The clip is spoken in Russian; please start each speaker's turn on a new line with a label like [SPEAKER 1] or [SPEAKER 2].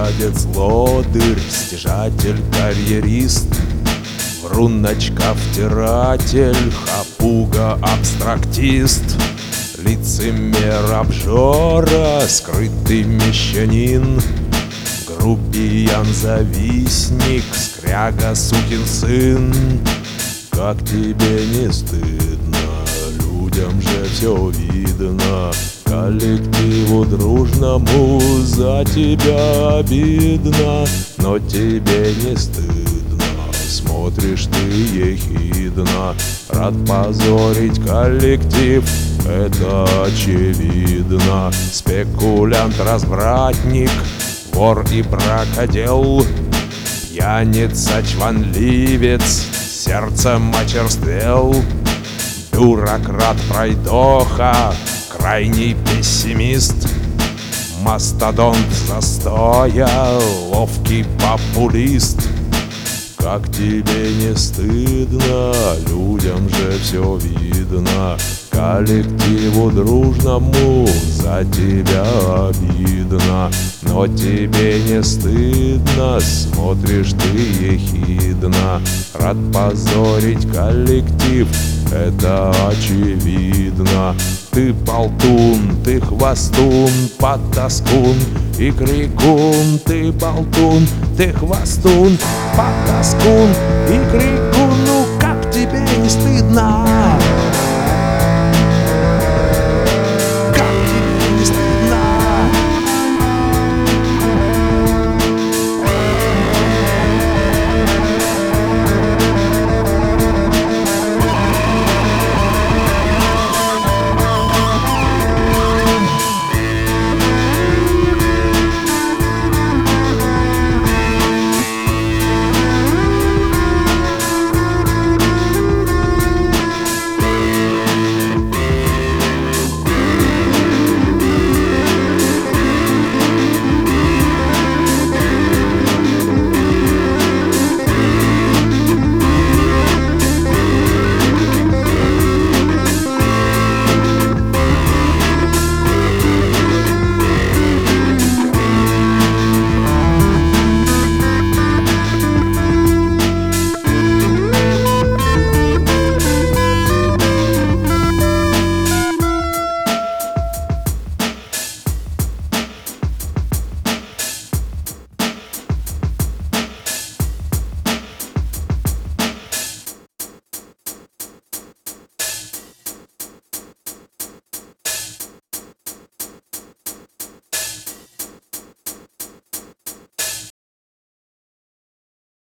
[SPEAKER 1] Тунеядец, лодырь, стяжатель, карьерист, врун, очков-втиратель, хапуга, абстрактист, лицемер, обжора, скрытый мещанин, грубиян, завистник, скряга, сукин сын. Как тебе не стыдно, людям же все видно, коллективу дружному за тебя обидно, но тебе не стыдно, смотришь ты ехидно. Рад позорить коллектив, это очевидно. Спекулянт, развратник, вор и бракодел, пьяница, чванливец, сердцем очерствел, бюрократ, пройдоха, крайний пессимист, мастодонт застоя, ловкий популист. Как тебе не стыдно, людям же все видно, коллективу дружному за тебя обидно, но тебе не стыдно, смотришь ты ехидно. Рад позорить коллектив, это очевидно. Ты болтун, ты хвостун, потаскун и крикун. Ты болтун, ты хвостун, потаскун и крикун. Ну как тебе не стыдно?